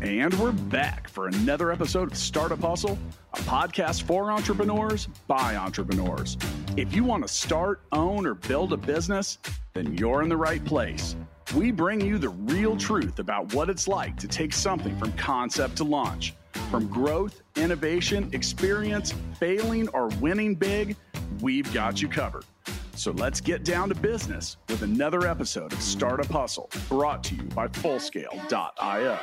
And we're back for another episode of Startup Hustle, a podcast for entrepreneurs by entrepreneurs. If you want to start, own, or build a business, then you're in the right place. We bring you the real truth about what it's like to take something from concept to launch. From growth, innovation, experience, failing, or winning big, we've got you covered. So let's get down to business with another episode of Startup Hustle, brought to you by Fullscale.io.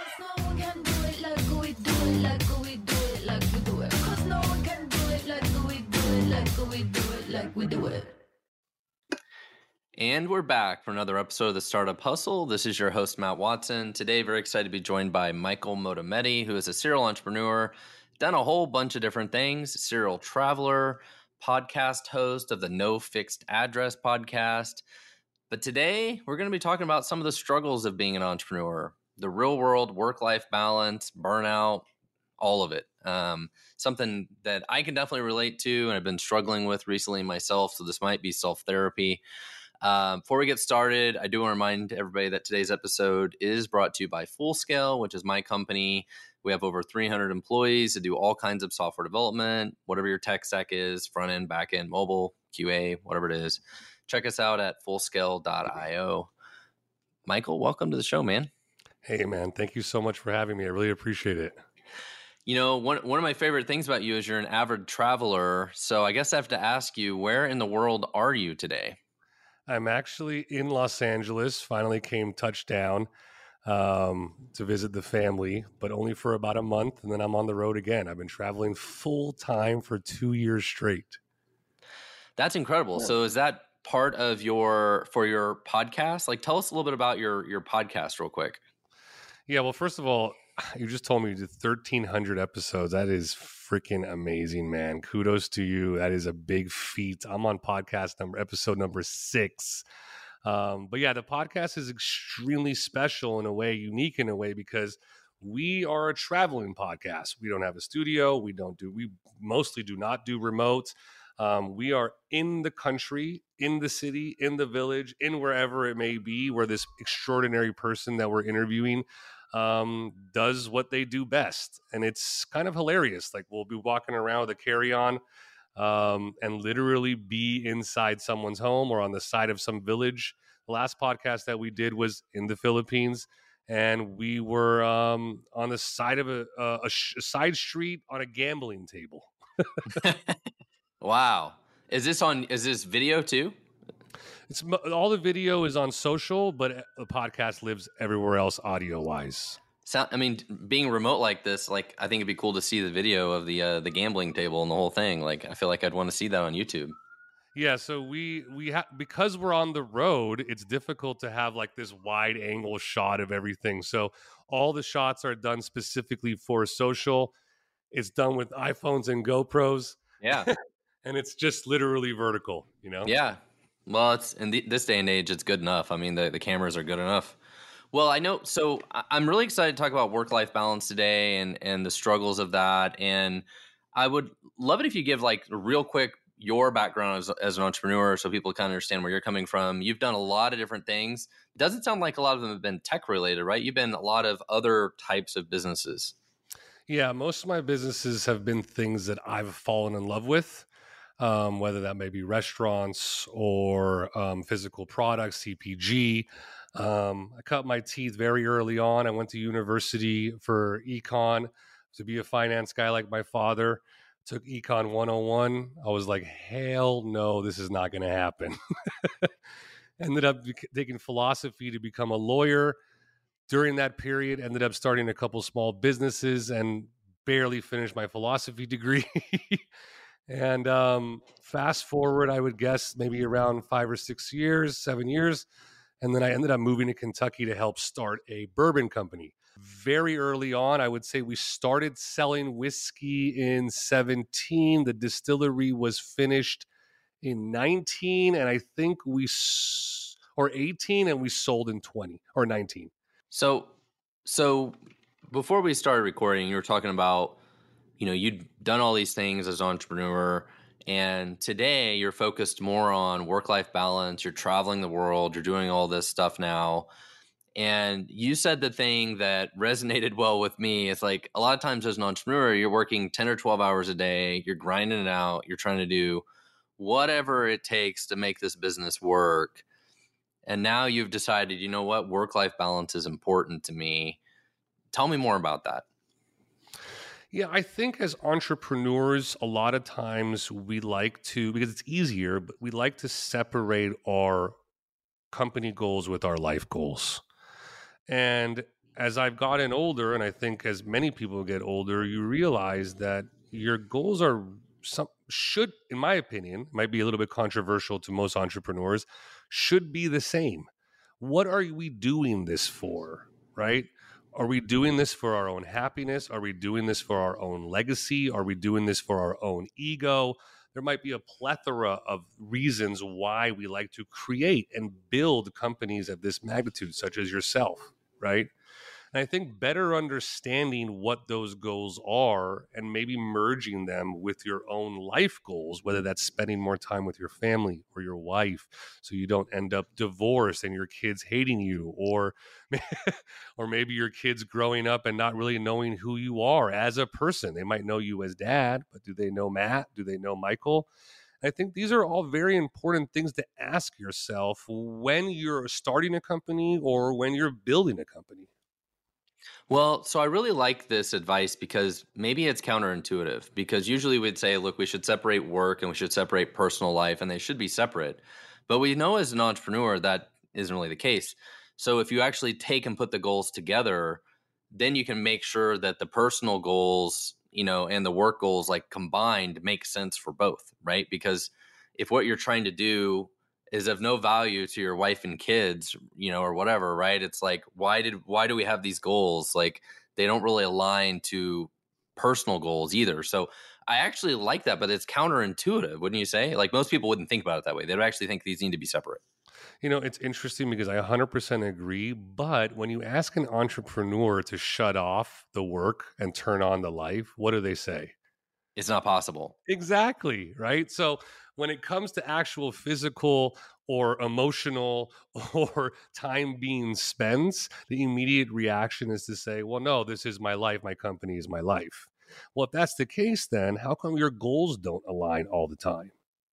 And we're back for another episode of the Startup Hustle. This is your host, Matt Watson. Today, very excited to be joined by Michael Motometti, who is a serial entrepreneur, done a whole bunch of different things, serial traveler, podcast host of the No Fixed Address podcast. But today, we're going to be talking about some of the struggles of being an entrepreneur, the real world work-life balance, burnout, all of it. Something that I can definitely relate to and I've been struggling with recently myself, so this might be self-therapy. Before we get started, I do want to remind everybody that today's episode is brought to you by Fullscale, which is my company. We have over 300 employees that do all kinds of software development, whatever your tech stack is, front end, back end, mobile, QA, whatever it is. Check us out at Fullscale.io. Michael, welcome to the show, man. Hey, man. Thank you so much for having me. I really appreciate it. You know, one of my favorite things about you is you're an avid traveler. So I guess I have to ask you, where in the world are you today? I'm actually in Los Angeles, finally came touchdown to visit the family, but only for about a month, and then I'm on the road again. I've been traveling full time for 2 years straight. That's incredible. So is that part of your podcast? Like, tell us a little bit about your podcast real quick. Yeah, well, first of all, you just told me you did 1,300 episodes. That is freaking amazing, man. Kudos to you. That is a big feat. I'm on episode number 6. But yeah, the podcast is extremely special in a way, unique in a way, because we are a traveling podcast. We don't have a studio. We mostly do not do remote. We are in the country, in the city, in the village, in wherever it may be, where this extraordinary person that we're interviewing does what they do best. And it's kind of hilarious. Like, we'll be walking around with a carry-on and literally be inside someone's home or on the side of some village. The last podcast that we did was in the Philippines, and we were on the side of a side street on a gambling table. Wow. Is this video too? It's all the video is on social, but the podcast lives everywhere else audio wise. Being remote like this, like, I think it'd be cool to see the video of the gambling table and the whole thing. Like, I feel like I'd want to see that on YouTube. Yeah, so we because we're on the road, it's difficult to have like this wide angle shot of everything. So all the shots are done specifically for social. It's done with iPhones and GoPros. Yeah. And it's just literally vertical, you know? Yeah. Well, it's in this day and age, it's good enough. I mean, the cameras are good enough. Well, I know. So I'm really excited to talk about work-life balance today and the struggles of that. And I would love it if you give like real quick your background as an entrepreneur, so people kind of understand where you're coming from. You've done a lot of different things. It doesn't sound like a lot of them have been tech related, right? You've been a lot of other types of businesses. Yeah, most of my businesses have been things that I've fallen in love with. Whether that may be restaurants or physical products, CPG. I cut my teeth very early on. I went to university for econ to be a finance guy like my father. Took Econ 101. I was like, hell no, this is not going to happen. Ended up taking philosophy to become a lawyer. During that period, ended up starting a couple small businesses and barely finished my philosophy degree. And fast forward, I would guess maybe around 5 or 6 years, 7 years. And then I ended up moving to Kentucky to help start a bourbon company. Very early on, I would say we started selling whiskey in 17. The distillery was finished in 19. And I think or 18, and we sold in 20 or 19. So before we started recording, you were talking about, you'd done all these things as an entrepreneur, and today you're focused more on work-life balance. You're traveling the world. You're doing all this stuff now. And you said the thing that resonated well with me. It's like a lot of times as an entrepreneur, you're working 10 or 12 hours a day, you're grinding it out, you're trying to do whatever it takes to make this business work. And now you've decided, you know what, work-life balance is important to me. Tell me more about that. Yeah, I think as entrepreneurs, a lot of times we like to, because it's easier, but we like to separate our company goals with our life goals. And as I've gotten older, and I think as many people get older, you realize that your goals are should, in my opinion, might be a little bit controversial to most entrepreneurs, should be the same. What are we doing this for, right? Are we doing this for our own happiness? Are we doing this for our own legacy? Are we doing this for our own ego? There might be a plethora of reasons why we like to create and build companies of this magnitude, such as yourself, right? And I think better understanding what those goals are and maybe merging them with your own life goals, whether that's spending more time with your family or your wife so you don't end up divorced and your kids hating you, or maybe your kids growing up and not really knowing who you are as a person. They might know you as dad, but do they know Matt? Do they know Michael? I think these are all very important things to ask yourself when you're starting a company or when you're building a company. Well, so I really like this advice because maybe it's counterintuitive, because usually we'd say, look, we should separate work and we should separate personal life and they should be separate. But we know as an entrepreneur that isn't really the case. So if you actually take and put the goals together, then you can make sure that the personal goals, and the work goals like combined make sense for both, right? Because if what you're trying to do is of no value to your wife and kids, or whatever, right? It's like, why do we have these goals? Like, they don't really align to personal goals either. So I actually like that, but it's counterintuitive, wouldn't you say? Like, most people wouldn't think about it that way. They would actually think these need to be separate. It's interesting because I 100% agree. But when you ask an entrepreneur to shut off the work and turn on the life, what do they say? It's not possible. Exactly, right? So when it comes to actual physical or emotional or time being spent, the immediate reaction is to say, well, no, this is my life. My company is my life. Well, if that's the case, then how come your goals don't align all the time?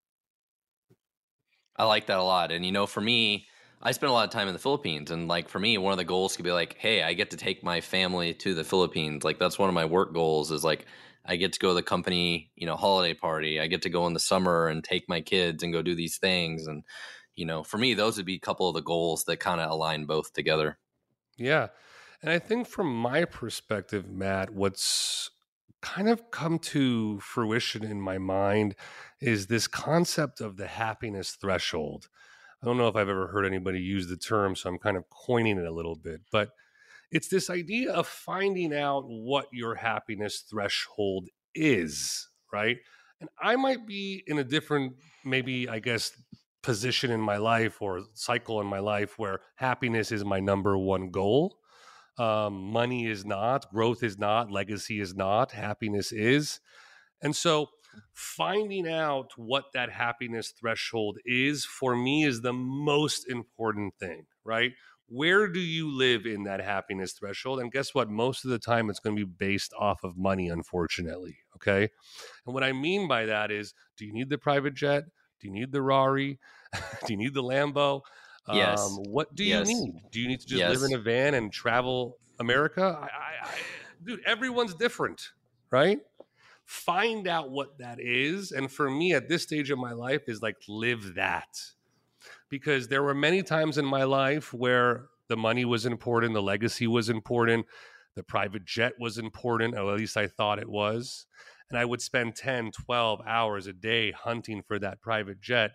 I like that a lot. And, for me, I spent a lot of time in the Philippines. And like, for me, one of the goals could be like, hey, I get to take my family to the Philippines. Like, that's one of my work goals, is like, I get to go to the company, holiday party. I get to go in the summer and take my kids and go do these things. And, for me, those would be a couple of the goals that kind of align both together. Yeah. And I think from my perspective, Matt, what's kind of come to fruition in my mind is this concept of the happiness threshold. I don't know if I've ever heard anybody use the term, so I'm kind of coining it a little bit, but it's this idea of finding out what your happiness threshold is, right? And I might be in a different, maybe, I guess, position in my life or cycle in my life where happiness is my number one goal. Money is not, growth is not, legacy is not, happiness is. And so finding out what that happiness threshold is for me is the most important thing, right? Where do you live in that happiness threshold? And guess what? Most of the time it's going to be based off of money, unfortunately. Okay. And what I mean by that is, do you need the private jet? Do you need the Rari? Do you need the Lambo? Yes. What do you Yes. need? Do you need to just Yes. live in a van and travel America? Dude, everyone's different, right? Find out what that is. And for me at this stage of my life is like, live that. Because there were many times in my life where the money was important, the legacy was important, the private jet was important, or at least I thought it was. And I would spend 10, 12 hours a day hunting for that private jet.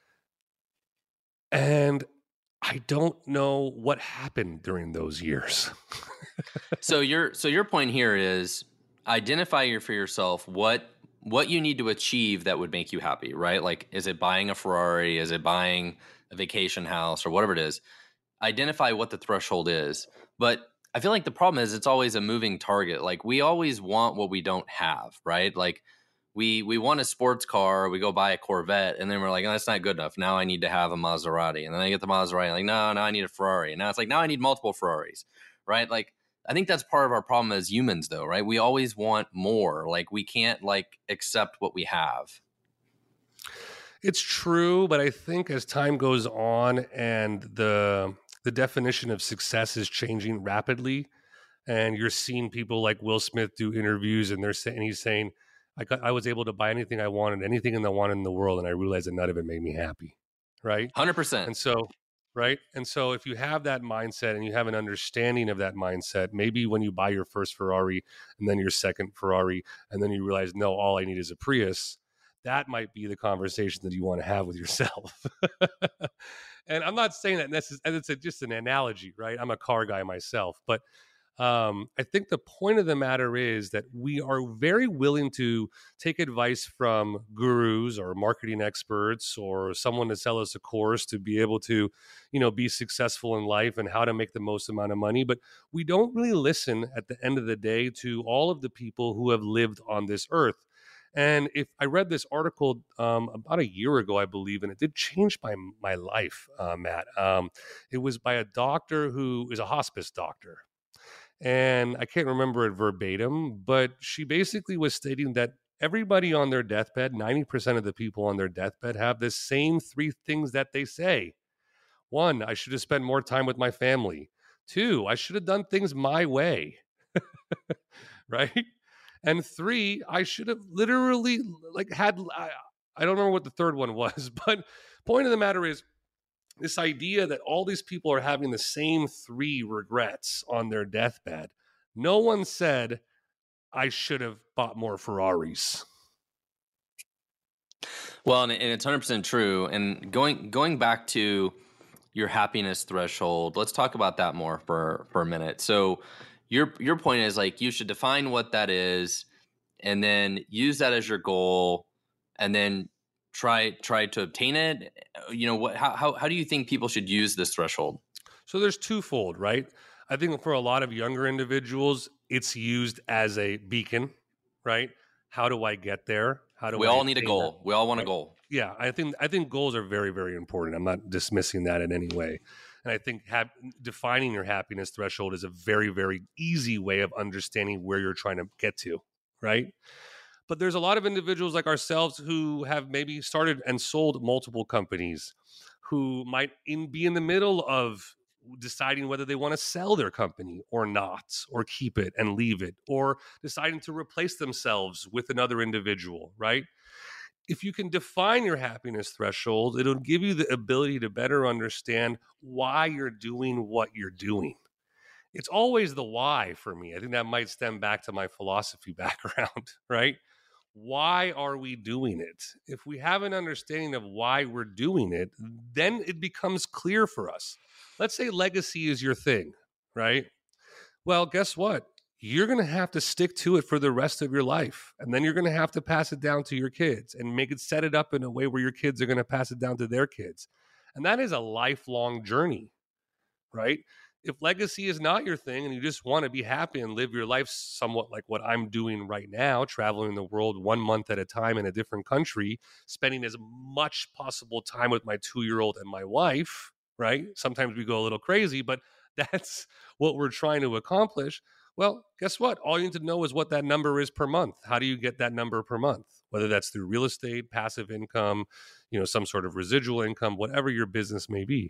And I don't know what happened during those years. So your point here is identify for yourself what you need to achieve that would make you happy, right? Like, is it buying a Ferrari? Is it buying a vacation house or whatever it is? Identify what the threshold is. But I feel like the problem is it's always a moving target. Like, we always want what we don't have, right? Like, we want a sports car, we go buy a Corvette, and then we're like, oh, that's not good enough. Now I need to have a Maserati. And then I get the Maserati, like, no, now I need a Ferrari. And now it's like, now I need multiple Ferraris, right? Like, I think that's part of our problem as humans, though, right? We always want more. Like, we can't like accept what we have. It's true, but I think as time goes on and the definition of success is changing rapidly, and you're seeing people like Will Smith do interviews, and he's saying, I was able to buy anything I wanted, anything I wanted in the world, and I realized that none of it made me happy, right? 100%. And so, right, and so if you have that mindset and you have an understanding of that mindset, maybe when you buy your first Ferrari and then your second Ferrari, and then you realize, no, all I need is a Prius. That might be the conversation that you want to have with yourself. And I'm not saying that necessarily, it's just an analogy, right? I'm a car guy myself, but I think the point of the matter is that we are very willing to take advice from gurus or marketing experts or someone to sell us a course to be able to, be successful in life and how to make the most amount of money. But we don't really listen at the end of the day to all of the people who have lived on this earth. And if I read this article about a year ago, I believe, and it did change my life, Matt. It was by a doctor who is a hospice doctor. And I can't remember it verbatim, but she basically was stating that everybody on their deathbed, 90% of the people on their deathbed have the same three things that they say. 1, I should have spent more time with my family. 2, I should have done things my way. Right? And 3, I should have literally I don't remember what the third one was, but point of the matter is this idea that all these people are having the same 3 regrets on their deathbed. No one said, I should have bought more Ferraris. Well, and it's 100% true. And going back to your happiness threshold, let's talk about that more for a minute. So your point is like you should define what that is and then use that as your goal and then try to obtain it. How do you think people should use this threshold? So there's twofold, right? I think for a lot of younger individuals, it's used as a beacon, right? How do I get there? We all need a goal. We all want a goal. Yeah, I think goals are very, very important. I'm not dismissing that in any way. And I think defining your happiness threshold is a very, very easy way of understanding where you're trying to get to, right? But there's a lot of individuals like ourselves who have maybe started and sold multiple companies, who might be in the middle of deciding whether they want to sell their company or not, or keep it and leave it, or deciding to replace themselves with another individual, right? If you can define your happiness threshold, it'll give you the ability to better understand why you're doing what you're doing. It's always the why for me. I think that might stem back to my philosophy background, right? Why are we doing it? If we have an understanding of why we're doing it, then it becomes clear for us. Let's say legacy is your thing, right? Well, guess what? You're going to have to stick to it for the rest of your life. And then you're going to have to pass it down to your kids and set it up in a way where your kids are going to pass it down to their kids. And that is a lifelong journey, right? If legacy is not your thing and you just want to be happy and live your life somewhat like what I'm doing right now, traveling the world 1 month at a time in a different country, spending as much possible time with my 2-year-old and my wife, right? Sometimes we go a little crazy, but that's what we're trying to accomplish. Well, guess what? All you need to know is what that number is per month. How do you get that number per month? Whether that's through real estate, passive income, some sort of residual income, whatever your business may be.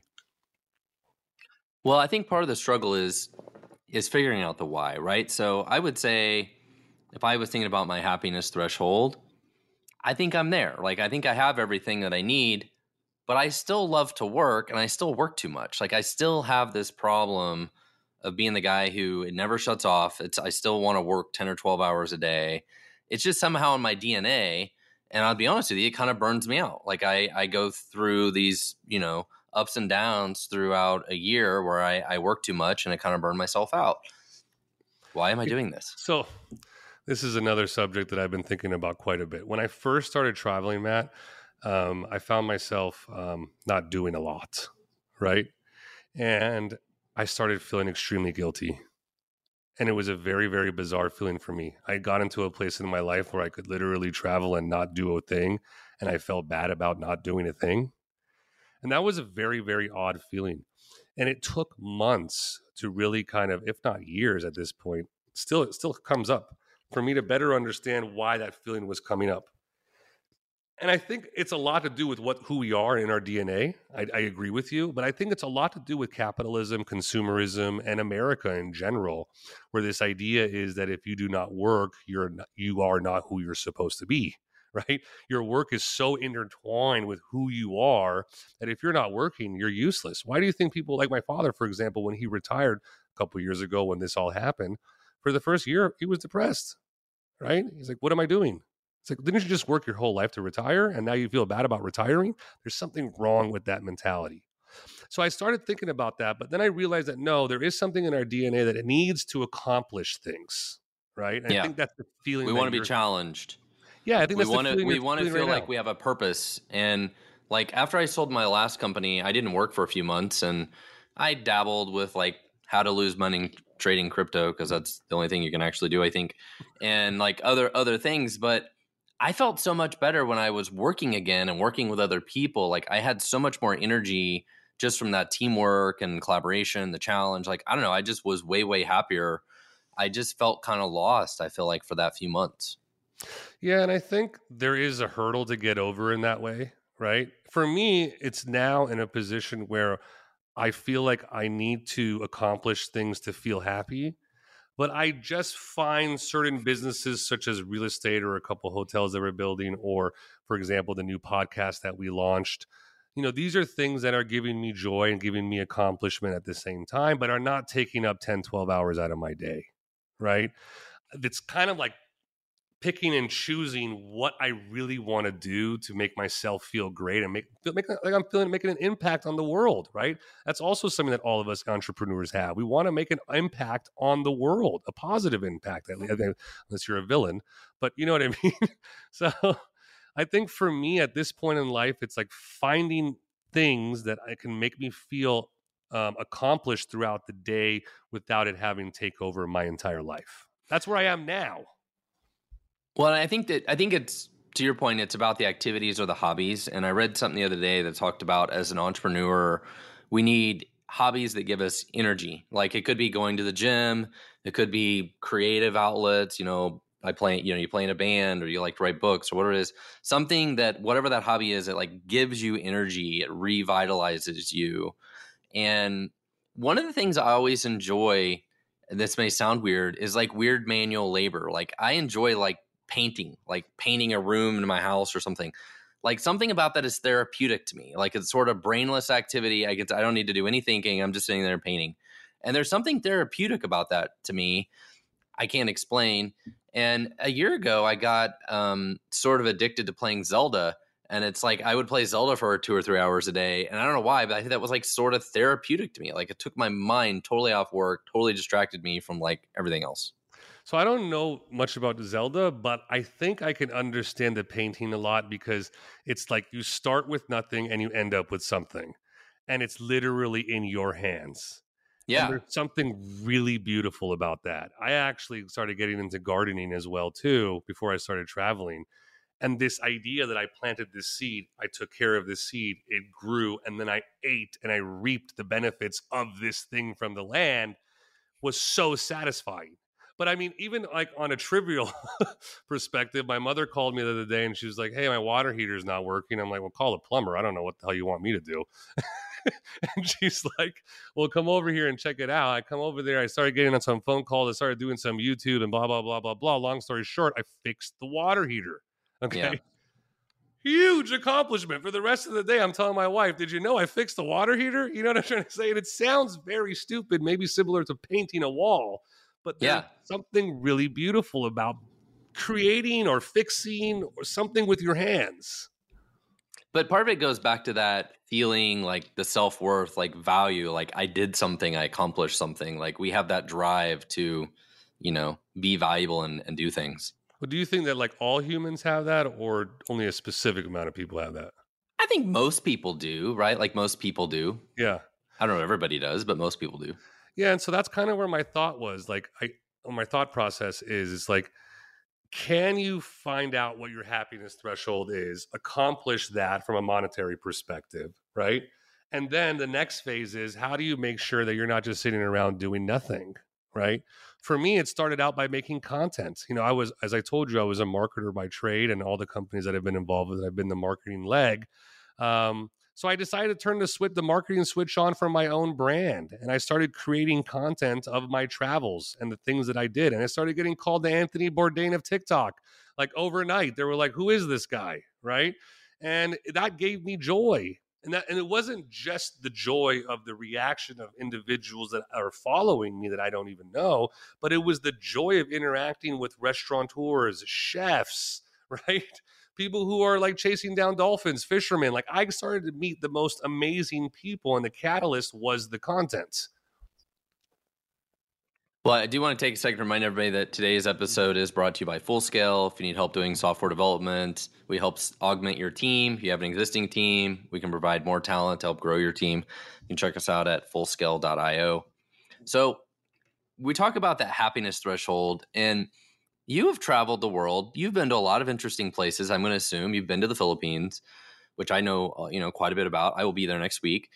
Well, I think part of the struggle is figuring out the why, right? So I would say if I was thinking about my happiness threshold, I think I'm there. Like, I think I have everything that I need, but I still love to work and I still work too much. Like, I still have this problem of being the guy who it never shuts off. I still want to work 10 or 12 hours a day. It's just somehow in my DNA. And I'll be honest with you, it kind of burns me out. Like I go through these, ups and downs throughout a year where I work too much and I kind of burn myself out. Why am I doing this? So this is another subject that I've been thinking about quite a bit. When I first started traveling, Matt, I found myself not doing a lot, right? And I started feeling extremely guilty. And it was a very, very bizarre feeling for me. I got into a place in my life where I could literally travel and not do a thing. And I felt bad about not doing a thing. And that was a very, very odd feeling. And it took months to really kind of, if not years at this point, it still comes up for me to better understand why that feeling was coming up. And I think it's a lot to do with who we are in our DNA. I agree with you, but I think it's a lot to do with capitalism, consumerism, and America in general, where this idea is that if you do not work, you are not who you're supposed to be, right? Your work is so intertwined with who you are that if you're not working, you're useless. Why do you think people like my father, for example, when he retired a couple of years ago when this all happened, for the first year, he was depressed, right? He's like, what am I doing? It's like, didn't you just work your whole life to retire and now you feel bad about retiring? There's something wrong with that mentality. So I started thinking about that, but then I realized that no, there is something in our DNA that it needs to accomplish things, right? And I think that's the feeling. We want to be challenged. Yeah, I think we want to feel like we have a purpose. And like after I sold my last company, I didn't work for a few months and I dabbled with like how to lose money trading crypto because that's the only thing you can actually do, I think, and like other things, but I felt so much better when I was working again and working with other people. Like I had so much more energy just from that teamwork and collaboration, the challenge. Like, I don't know, I just was way, way happier. I just felt kind of lost, I feel like, for that few months. Yeah, and I think there is a hurdle to get over in that way, right? For me, it's now in a position where I feel like I need to accomplish things to feel happy. But I just find certain businesses such as real estate or a couple hotels that we're building, or for example, the new podcast that we launched, these are things that are giving me joy and giving me accomplishment at the same time, but are not taking up 10, 12 hours out of my day, right? It's kind of like picking and choosing what I really want to do to make myself feel great and make like I'm making an impact on the world, right? That's also something that all of us entrepreneurs have. We want to make an impact on the world, a positive impact, unless you're a villain, but you know what I mean? So I think for me at this point in life, it's like finding things that I can make me feel accomplished throughout the day without it having to take over my entire life. That's where I am now. Well, I think it's, to your point, it's about the activities or the hobbies. And I read something the other day that talked about, as an entrepreneur, we need hobbies that give us energy. Like it could be going to the gym. It could be creative outlets. I play, you play in a band, or you like to write books, or whatever it is, something that, whatever that hobby is, it like gives you energy. It revitalizes you. And one of the things I always enjoy, and this may sound weird, is like weird manual labor. Like I enjoy like painting a room in my house or something. Like something about that is therapeutic to me. Like it's sort of brainless activity. I don't need to do any thinking. I'm just sitting there painting. And there's something therapeutic about that to me. I can't explain. And a year ago, I got sort of addicted to playing Zelda. And it's like I would play Zelda for 2 or 3 hours a day. And I don't know why, but I think that was like sort of therapeutic to me. Like it took my mind totally off work, totally distracted me from like everything else. So I don't know much about Zelda, but I think I can understand the painting a lot, because it's like you start with nothing and you end up with something. And it's literally in your hands. Yeah. And there's something really beautiful about that. I actually started getting into gardening as well, too, before I started traveling. And this idea that I planted this seed, I took care of this seed, it grew, and then I ate and I reaped the benefits of this thing from the land, was so satisfying. But I mean, even like on a trivial perspective, my mother called me the other day and she was like, hey, my water heater's not working. I'm like, well, call a plumber. I don't know what the hell you want me to do. And she's like, well, come over here and check it out. I come over there. I started getting on some phone calls. I started doing some YouTube and blah, blah, blah, blah, blah. Long story short, I fixed the water heater. Okay. Yeah. Huge accomplishment. For the rest of the day, I'm telling my wife, did you know I fixed the water heater? You know what I'm trying to say? And it sounds very stupid, maybe similar to painting a wall. But there's something really beautiful about creating or fixing or something with your hands. But part of it goes back to that feeling, like the self-worth, like value, like I did something, I accomplished something. Like we have that drive to, be valuable and do things. Well, do you think that like all humans have that, or only a specific amount of people have that? I think most people do, right? Like most people do. Yeah. I don't know if everybody does, but most people do. Yeah, and so that's kind of where my thought was. Like, my thought process is, it's like, can you find out what your happiness threshold is, accomplish that from a monetary perspective, right? And then the next phase is, how do you make sure that you're not just sitting around doing nothing, right? For me, it started out by making content. As I told you, I was a marketer by trade, and all the companies that I've been involved with, I've been the marketing leg. So I decided to turn the marketing switch on for my own brand. And I started creating content of my travels and the things that I did. And I started getting called the Anthony Bourdain of TikTok. Like overnight, they were like, who is this guy? Right. And that gave me joy. And it wasn't just the joy of the reaction of individuals that are following me that I don't even know, but it was the joy of interacting with restaurateurs, chefs, right? People who are like chasing down dolphins, fishermen. Like, I started to meet the most amazing people, and the catalyst was the content. Well, I do want to take a second to remind everybody that today's episode is brought to you by Fullscale. If you need help doing software development, we help augment your team. If you have an existing team, we can provide more talent to help grow your team. You can check us out at fullscale.io. So we talk about that happiness threshold, and you have traveled the world. You've been to a lot of interesting places. I'm going to assume you've been to the Philippines, which I know, quite a bit about. I will be there next week.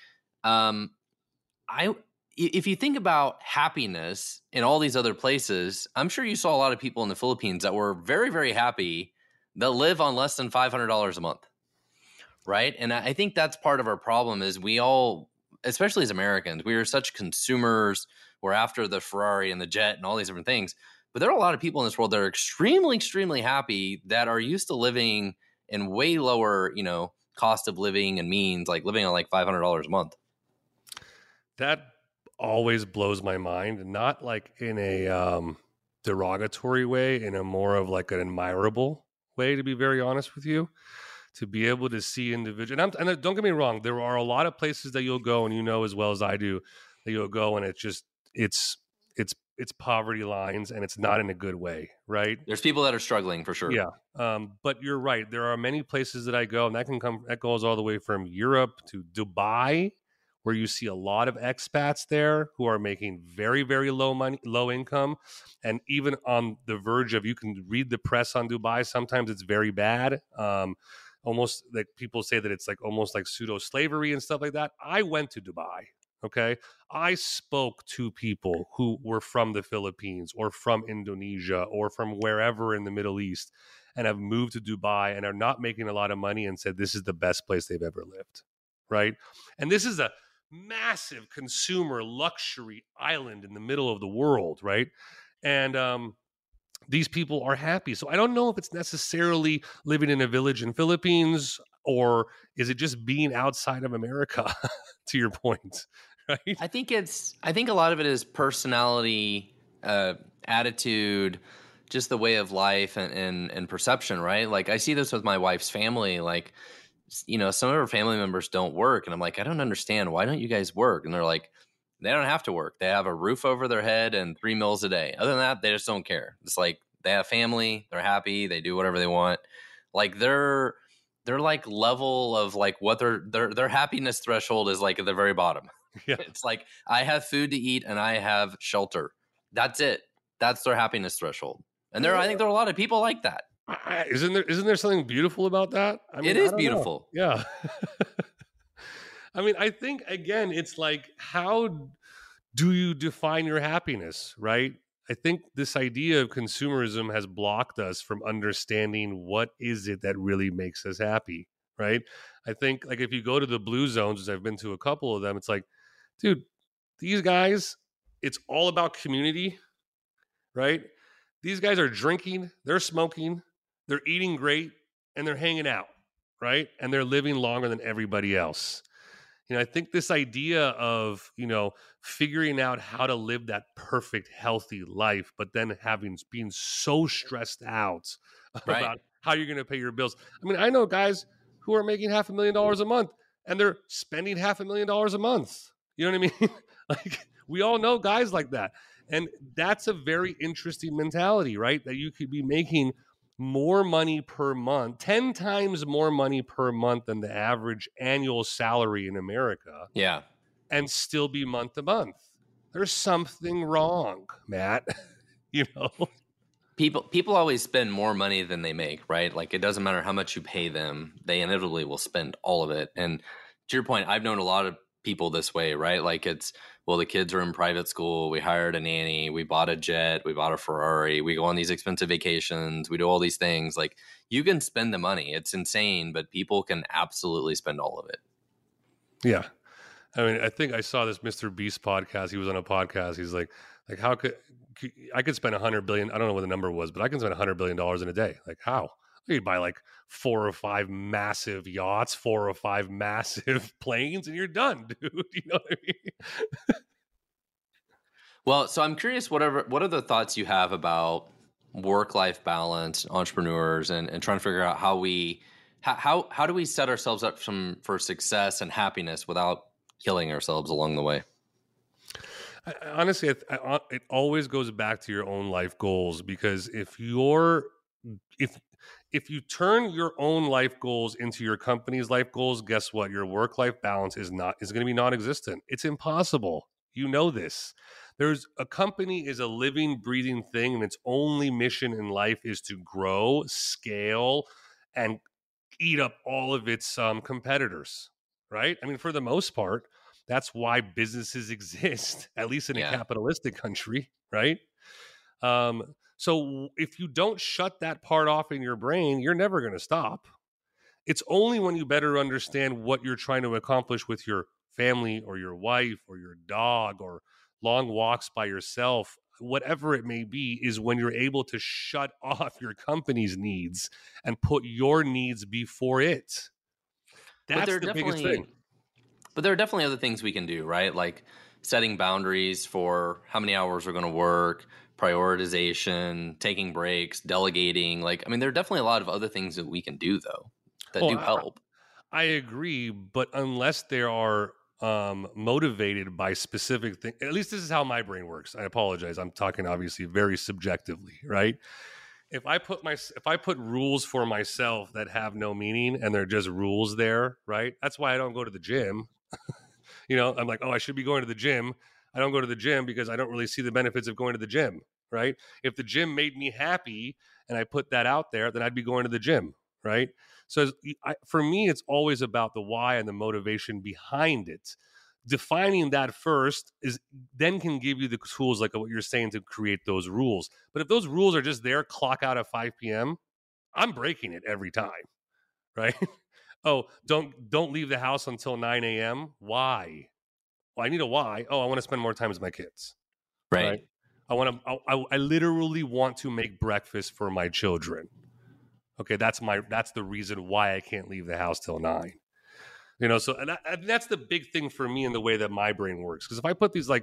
If you think about happiness in all these other places, I'm sure you saw a lot of people in the Philippines that were very, very happy that live on less than $500 a month, right? And I think that's part of our problem is we all, especially as Americans, we are such consumers. We're after the Ferrari and the jet and all these different things. But there are a lot of people in this world that are extremely, extremely happy that are used to living in way lower, cost of living and means, like living on like $500 a month. That always blows my mind, not like in a derogatory way, in a more of like an admirable way, to be very honest with you, to be able to see individuals. And don't get me wrong, there are a lot of places that you'll go, and as well as I do, that you'll go and it's poverty lines, and it's not in a good way, right? There's people that are struggling for sure. Yeah. But you're right. There are many places that I go, and that goes all the way from Europe to Dubai, where you see a lot of expats there who are making very, very low income. And even on the verge of, you can read the press on Dubai. Sometimes it's very bad. Almost like people say that it's like almost like pseudo slavery and stuff like that. I went to Dubai. Okay. I spoke to people who were from the Philippines or from Indonesia or from wherever in the Middle East, and have moved to Dubai and are not making a lot of money, and said this is the best place they've ever lived. Right. And this is a massive consumer luxury island in the middle of the world. Right. And these people are happy. So I don't know if it's necessarily living in a village in Philippines, or is it just being outside of America, to your point, right? I think a lot of it is personality, attitude, just the way of life and perception, right? Like I see this with my wife's family. Like, some of her family members don't work. And I'm like, I don't understand. Why don't you guys work? And they're like, they don't have to work. They have a roof over their head and 3 meals a day. Other than that, they just don't care. It's like they have family. They're happy. They do whatever they want. Like their like level of like what their happiness threshold is like at the very bottom. Yeah. It's like, I have food to eat and I have shelter. That's it. That's their happiness threshold. And I think there are a lot of people like that. Isn't there something beautiful about that? I mean, it is beautiful. Know. Yeah. I mean, I think, again, it's like, how do you define your happiness, right? I think this idea of consumerism has blocked us from understanding what is it that really makes us happy, right? I think, like, if you go to the blue zones, as I've been to a couple of them, it's like, dude, these guys, it's all about community, right? These guys are drinking, they're smoking, they're eating great, and they're hanging out, right? And they're living longer than everybody else. I think this idea of, figuring out how to live that perfect, healthy life, but then being so stressed out about how you're going to pay your bills. I mean, I know guys who are making $500,000 a month, and they're spending $500,000 a month. You know what I mean? Like, we all know guys like that. And that's a very interesting mentality, right? That you could be making more money per month, 10 times more money per month than the average annual salary in America. Yeah. And still be month to month. There's something wrong, Matt. you know? People always spend more money than they make, right? Like it doesn't matter how much you pay them, they inevitably will spend all of it. And to your point, I've known a lot of people this way, right? Like it's, well, the kids are in private school, we hired a nanny, we bought a jet, we bought a Ferrari, we go on these expensive vacations, we do all these things. Like you can spend the money. It's insane, but people can absolutely spend all of it. Yeah. I mean, I think I saw this Mr. Beast podcast. He was on a podcast. He's like how could I could spend 100 billion? I don't know what the number was, but I can spend $100 billion in a day. Like how? You'd buy like 4 or 5 massive yachts, 4 or 5 massive planes, and you're done, dude. You know what I mean? Well, so I'm curious, what are the thoughts you have about work-life balance, entrepreneurs, and trying to figure out how do we set ourselves up for success and happiness without killing ourselves along the way? Honestly, it always goes back to your own life goals, because if you turn your own life goals into your company's life goals, guess what? Your work-life balance is going to be non-existent. It's impossible. You know this. There's a company is a living, breathing thing, and its only mission in life is to grow, scale, and eat up all of its competitors, right? I mean, for the most part, that's why businesses exist, at least in a capitalistic country, right? So if you don't shut that part off in your brain, you're never going to stop. It's only when you better understand what you're trying to accomplish with your family or your wife or your dog or long walks by yourself, whatever it may be, is when you're able to shut off your company's needs and put your needs before it. That's the biggest thing. But there are definitely other things we can do, right? Like setting boundaries for how many hours we're going to work, prioritization, taking breaks, delegating. Like, I mean, there are definitely a lot of other things that we can do, though, that do help. I agree, but unless they are motivated by specific things, at least this is how my brain works. I apologize. I'm talking obviously very subjectively, right? If I put rules for myself that have no meaning and they're just rules there, right? That's why I don't go to the gym. I'm like, oh, I should be going to the gym. I don't go to the gym because I don't really see the benefits of going to the gym, right? If the gym made me happy and I put that out there, then I'd be going to the gym, right? So for me, it's always about the why and the motivation behind it. Defining that first then can give you the tools, like what you're saying, to create those rules. But if those rules are just there, clock out at 5 p.m., I'm breaking it every time, right? Oh, don't leave the house until 9 a.m. Why? Well, I need a why. Oh, I want to spend more time with my kids. Right. I literally want to make breakfast for my children. Okay, that's the reason why I can't leave the house till 9. So that's the big thing for me in the way that my brain works. Because if I put these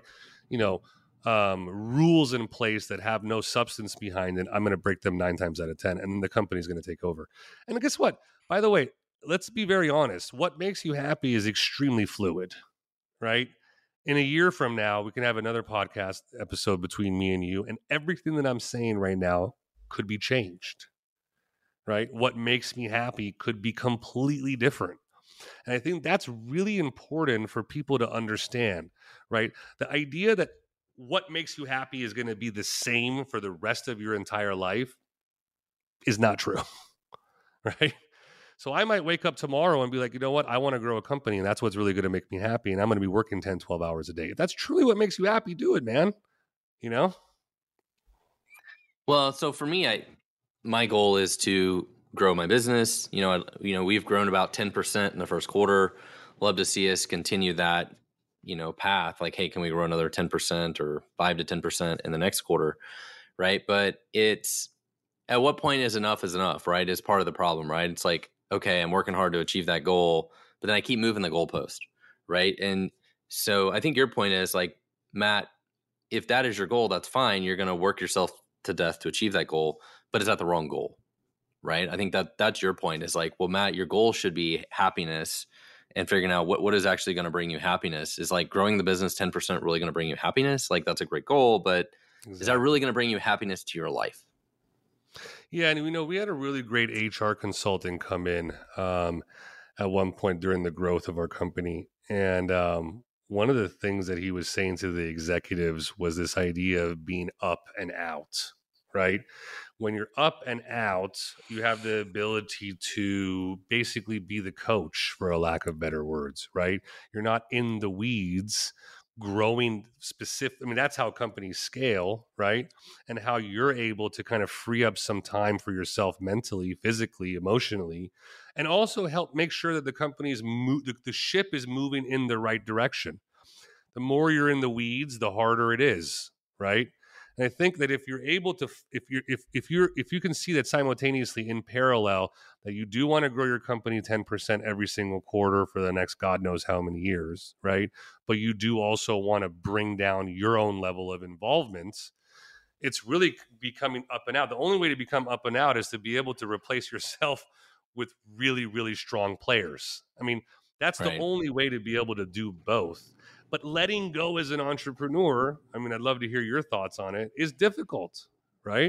rules in place that have no substance behind it, I'm going to break them 9 times out of 10, and then the company's going to take over. And guess what? By the way, let's be very honest. What makes you happy is extremely fluid, right? In a year from now, we can have another podcast episode between me and you, and everything that I'm saying right now could be changed, right? What makes me happy could be completely different. And I think that's really important for people to understand, right? The idea that what makes you happy is going to be the same for the rest of your entire life is not true, right? So I might wake up tomorrow and be like, you know what? I want to grow a company, and that's what's really going to make me happy. And I'm going to be working 10, 12 hours a day. If that's truly what makes you happy, do it, man. Well, so for me, my goal is to grow my business. We've grown about 10% in the first quarter. Love to see us continue that, path. Like, hey, can we grow another 10% or 5 to 10% in the next quarter? Right. But it's, at what point is enough, right? Is part of the problem, right? It's like, okay, I'm working hard to achieve that goal, but then I keep moving the goalpost, right? And so I think your point is like, Matt, if that is your goal, that's fine. You're going to work yourself to death to achieve that goal, but is that the wrong goal, right? I think that's your point, is like, well, Matt, your goal should be happiness, and figuring out what is actually going to bring you happiness. Is like growing the business 10% really going to bring you happiness? Like, that's a great goal, but Exactly. Is that really going to bring you happiness to your life? Yeah, and we had a really great HR consultant come in at one point during the growth of our company, and one of the things that he was saying to the executives was this idea of being up and out, right? When you're up and out, you have the ability to basically be the coach, for a lack of better words, right? You're not in the weeds growing specific. I mean, that's how companies scale, right? And how you're able to kind of free up some time for yourself mentally, physically, emotionally, and also help make sure that the company's the ship is moving in the right direction. The more you're in the weeds, the harder it is, right? And I think that if you're able to, if you can see that simultaneously in parallel, that you do want to grow your company 10% every single quarter for the next God knows how many years, right? But you do also want to bring down your own level of involvement. It's really becoming up and out. The only way to become up and out is to be able to replace yourself with really, really strong players. I mean, that's the only way to be able to do both. But letting go as an entrepreneur, I mean, I'd love to hear your thoughts on it, is difficult, right?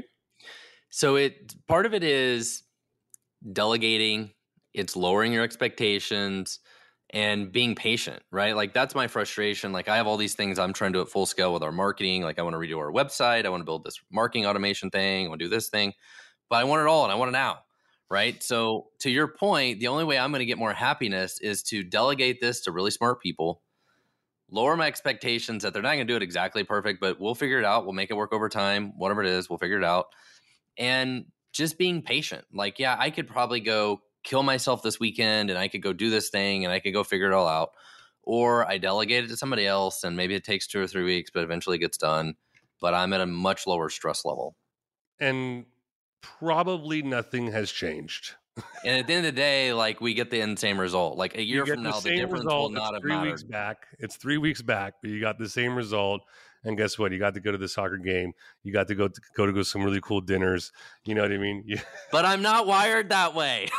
So part of it is delegating, it's lowering your expectations and being patient, right? Like that's my frustration. Like I have all these things I'm trying to do at full scale with our marketing. Like I want to redo our website. I want to build this marketing automation thing. I want to do this thing, but I want it all and I want it now, right? So to your point, the only way I'm going to get more happiness is to delegate this to really smart people, lower my expectations that they're not going to do it exactly perfect, but we'll figure it out. We'll make it work over time. Whatever it is, we'll figure it out. And just being patient. Like, yeah, I could probably go kill myself this weekend and I could go do this thing and I could go figure it all out. Or I delegate it to somebody else and maybe it takes 2 or 3 weeks, but eventually it gets done. But I'm at a much lower stress level. And probably nothing has changed. And at the end of the day, like we get the same result. Like a year from now, the difference will not have mattered. 3 weeks back. It's 3 weeks back, but you got the same result. And guess what? You got to go to the soccer game. You got to go to some really cool dinners. You know what I mean? Yeah. But I'm not wired that way.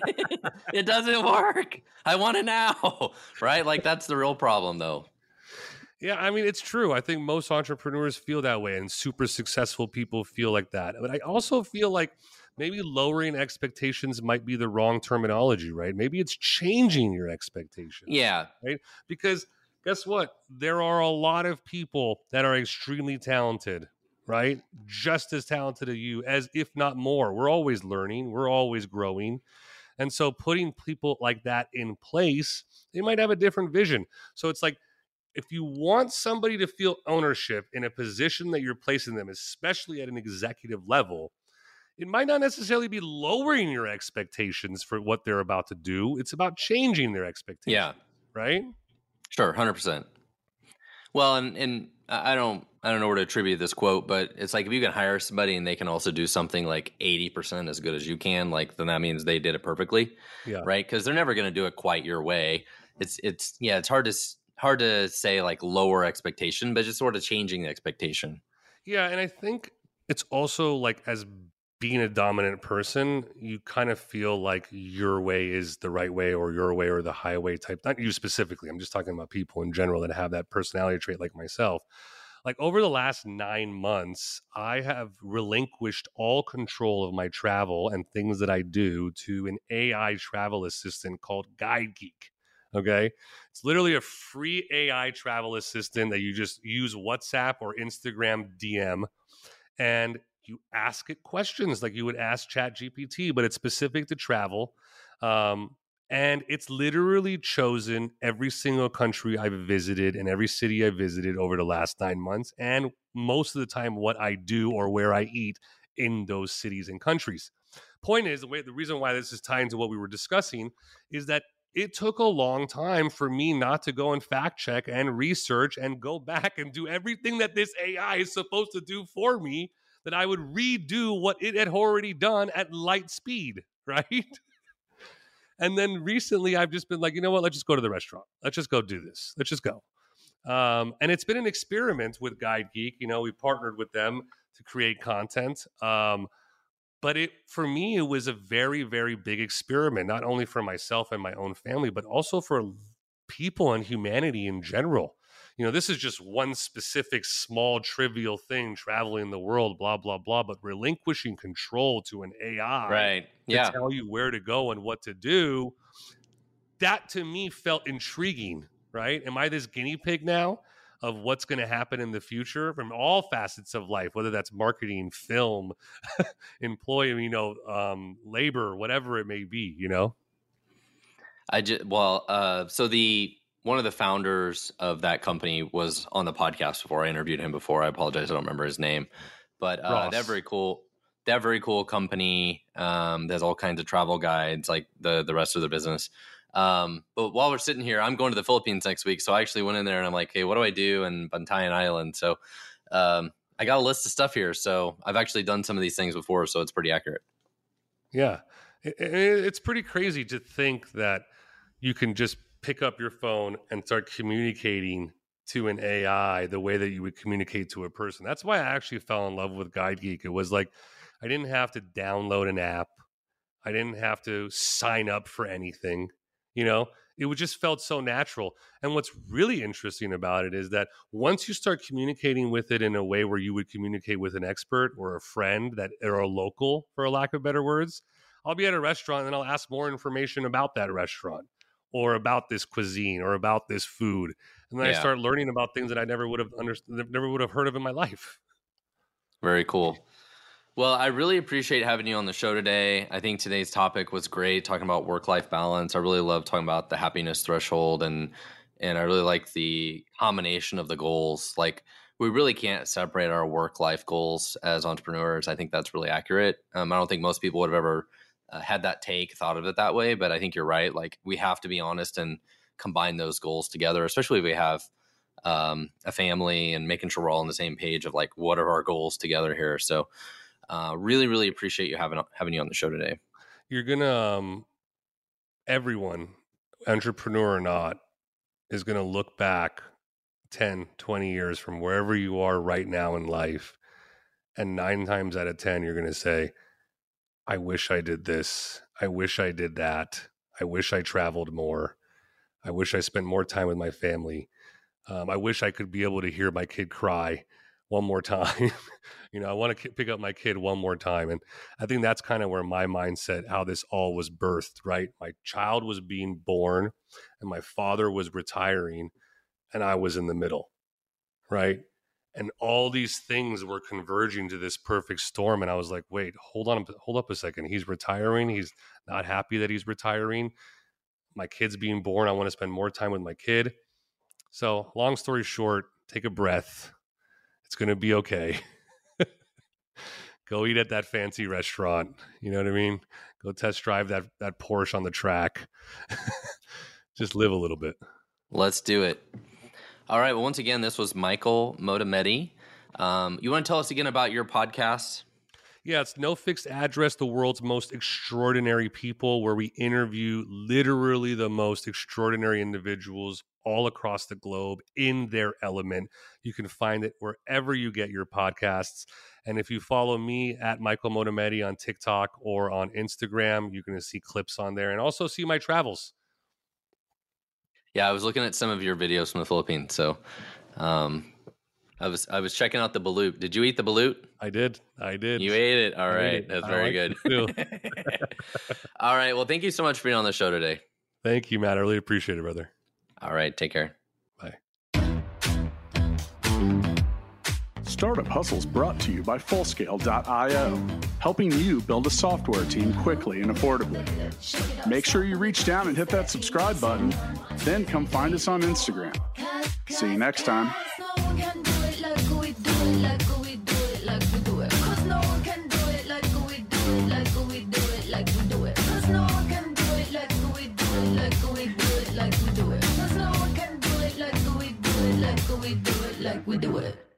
It doesn't work. I want it now, right? Like that's the real problem, though. Yeah, I mean, it's true. I think most entrepreneurs feel that way, and super successful people feel like that. But I also feel like maybe lowering expectations might be the wrong terminology, right? Maybe it's changing your expectations. Yeah. Right? Because guess what? There are a lot of people that are extremely talented, right? Just as talented as you, as if not more. We're always learning. We're always growing. And so putting people like that in place, they might have a different vision. So it's like, if you want somebody to feel ownership in a position that you're placing them, especially at an executive level, it might not necessarily be lowering your expectations for what they're about to do. It's about changing their expectations. Yeah. Right? Sure. 100%. Well, and I don't know where to attribute this quote, but it's like if you can hire somebody and they can also do something like 80% as good as you can, like then that means they did it perfectly. Yeah. Right? Because they're never going to do it quite your way. It's hard to say like lower expectation, but just sort of changing the expectation. Yeah, and I think it's also like as being a dominant person, you kind of feel like your way is the right way or your way or the highway type. Not you specifically. I'm just talking about people in general that have that personality trait like myself. Like over the last 9 months, I have relinquished all control of my travel and things that I do to an AI travel assistant called GuideGeek. Okay. It's literally a free AI travel assistant that you just use WhatsApp or Instagram DM and you ask it questions like you would ask ChatGPT, but it's specific to travel. And it's literally chosen every single country I've visited and every city I've visited over the last 9 months. And most of the time, what I do or where I eat in those cities and countries. Point is, the reason why this is tied into what we were discussing is that it took a long time for me not to go and fact check and research and go back and do everything that this AI is supposed to do for me, that I would redo what it had already done at light speed, right? And then recently I've just been like, you know what, let's just go to the restaurant. Let's just go do this. Let's just go. And it's been an experiment with GuideGeek. You know, we partnered with them to create content. But for me, it was a very, very big experiment, not only for myself and my own family, but also for people and humanity in general. You know, this is just one specific small trivial thing, traveling the world, blah, blah, blah, but relinquishing control to an AI right. Yeah. to tell you where to go and what to do, that to me felt intriguing. right? Am I this guinea pig now of what's going to happen in the future from all facets of life, whether that's marketing, film, employee, labor, whatever it may be, One of the founders of that company was on the podcast before. I interviewed him before. I apologize, I don't remember his name, but they're very cool. They're very cool company. There's all kinds of travel guides, like the rest of their business. But while we're sitting here, I'm going to the Philippines next week. So I actually went in there and I'm like, hey, what do I do in Bantayan Island? So I got a list of stuff here. So I've actually done some of these things before, so it's pretty accurate. Yeah. It's pretty crazy to think that you can just pick up your phone and start communicating to an AI the way that you would communicate to a person. That's why I actually fell in love with Guide Geek. It was like, I didn't have to download an app. I didn't have to sign up for anything. It just felt so natural. And what's really interesting about it is that once you start communicating with it in a way where you would communicate with an expert or a friend or a local, for a lack of better words, I'll be at a restaurant and I'll ask more information about that restaurant or about this cuisine or about this food. And then I start learning about things that I never would have heard of in my life. Very cool. Well, I really appreciate having you on the show today. I think today's topic was great, talking about work-life balance. I really love talking about the happiness threshold, and I really like the combination of the goals. Like, we really can't separate our work-life goals as entrepreneurs. I think that's really accurate. I don't think most people would have ever had that thought of it that way, but I think you're right. Like, we have to be honest and combine those goals together, especially if we have a family, and making sure we're all on the same page of like, what are our goals together here? So really, really appreciate you having you on the show today. You're gonna, everyone, entrepreneur or not, is gonna look back 10, 20 years from wherever you are right now in life, and 9 times out of 10, you're gonna say, I wish I did this. I wish I did that. I wish I traveled more. I wish I spent more time with my family. I wish I could be able to hear my kid cry one more time. I want to pick up my kid one more time. And I think that's kind of where my mindset, how this all was birthed, right? My child was being born and my father was retiring and I was in the middle, right? And all these things were converging to this perfect storm. And I was like, wait, hold up a second. He's retiring. He's not happy that he's retiring. My kid's being born. I want to spend more time with my kid. So long story short, take a breath. It's going to be okay. Go eat at that fancy restaurant. You know what I mean? Go test drive that Porsche on the track. Just live a little bit. Let's do it. All right. Well, once again, this was Michael Modametti. You want to tell us again about your podcast? Yeah, it's No Fixed Address, the world's most extraordinary people, where we interview literally the most extraordinary individuals all across the globe in their element. You can find it wherever you get your podcasts. And if you follow me at Michael Modametti on TikTok or on Instagram, you're going to see clips on there and also see my travels. Yeah, I was looking at some of your videos from the Philippines. So I was checking out the balut. Did you eat the balut? I did. You ate it. All right. That's very good. All right. Well, thank you so much for being on the show today. Thank you, Matt. I really appreciate it, brother. All right. Take care. Bye. Startup Hustles brought to you by Fullscale.io, helping you build a software team quickly and affordably. Make sure you reach down and hit that subscribe button, then come find us on Instagram. See you next time. We do it.